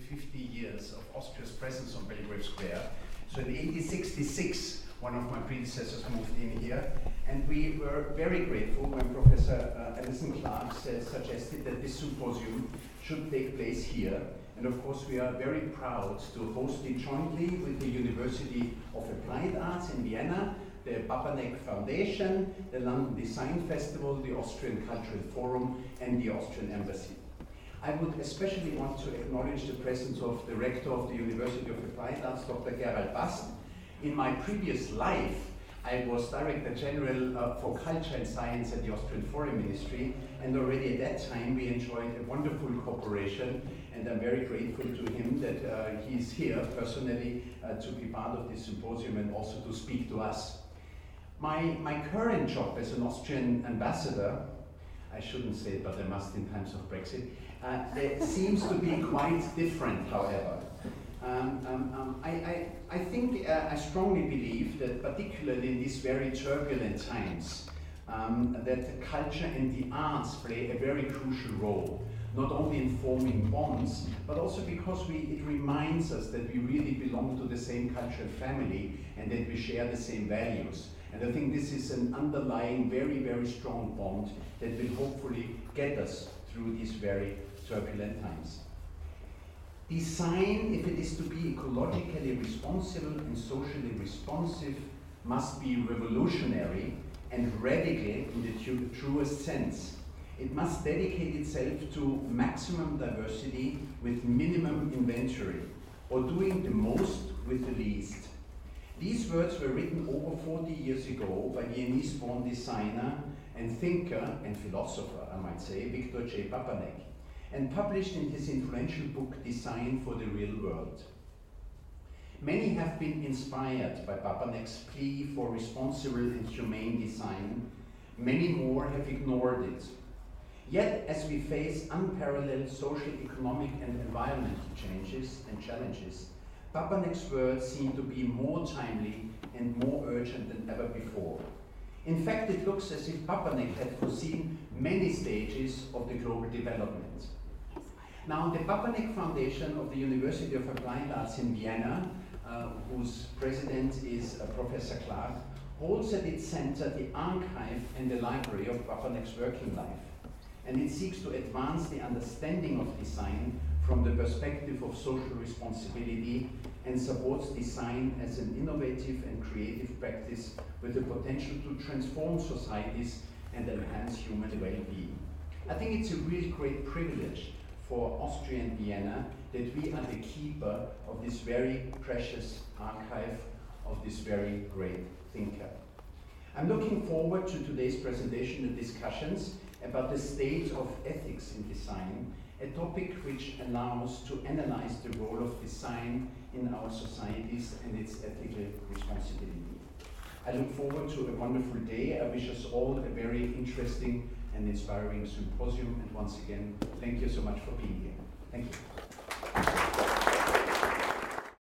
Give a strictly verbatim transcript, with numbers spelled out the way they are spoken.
fifty years of Austria's presence on Belgrave Square. So in eighteen sixty-six, one of my predecessors moved in here, and we were very grateful when Professor uh, Alison Clark uh, suggested that this symposium should take place here. And of course, we are very proud to host it jointly with the University of Applied Arts in Vienna, the Papanek Foundation, the London Design Festival, the Austrian Cultural Forum, and the Austrian Embassy. I would especially want to acknowledge the presence of the Rector of the University of Applied Arts, Doctor Gerald Bast. In my previous life, I was Director General uh, for Culture and Science at the Austrian Foreign Ministry, and already at that time we enjoyed a wonderful cooperation, and I'm very grateful to him that uh, he's here personally uh, to be part of this symposium and also to speak to us. My, my current job as an Austrian ambassador, I shouldn't say it, but I must in times of Brexit, uh, it seems to be quite different, however. Um, um, um, I, I, I think, uh, I strongly believe that particularly in these very turbulent times, um, that culture and the arts play a very crucial role, not only in forming bonds, but also because we, it reminds us that we really belong to the same cultural family and that we share the same values. And I think this is an underlying very, very strong bond that will hopefully get us through these very turbulent times. Design, if it is to be ecologically responsible and socially responsive, must be revolutionary and radical in the tru truest sense. It must dedicate itself to maximum diversity with minimum inventory, or doing the most with the least. These words were written over forty years ago by Viennese-born designer and thinker and philosopher, I might say, Victor J. Papanek, and published in his influential book, Design for the Real World. Many have been inspired by Papanek's plea for responsible and humane design. Many more have ignored it. Yet, as we face unparalleled social, economic, and environmental changes and challenges, Papanek's words seem to be more timely and more urgent than ever before. In fact, it looks as if Papanek had foreseen many stages of the global development. Now, the Papanek Foundation of the University of Applied Arts in Vienna, uh, whose president is uh, Professor Clark, holds at its center the archive and the library of Papanek's working life. And it seeks to advance the understanding of design from the perspective of social responsibility and supports design as an innovative and creative practice with the potential to transform societies and enhance human well-being. I think it's a really great privilege for Austria and Vienna that we are the keeper of this very precious archive of this very great thinker. I'm looking forward to today's presentation and discussions about the state of ethics in design, a topic which allows to analyze the role of design in our societies and its ethical responsibility. I look forward to a wonderful day. I wish us all a very interesting and inspiring symposium, and once again, thank you so much for being here. Thank you.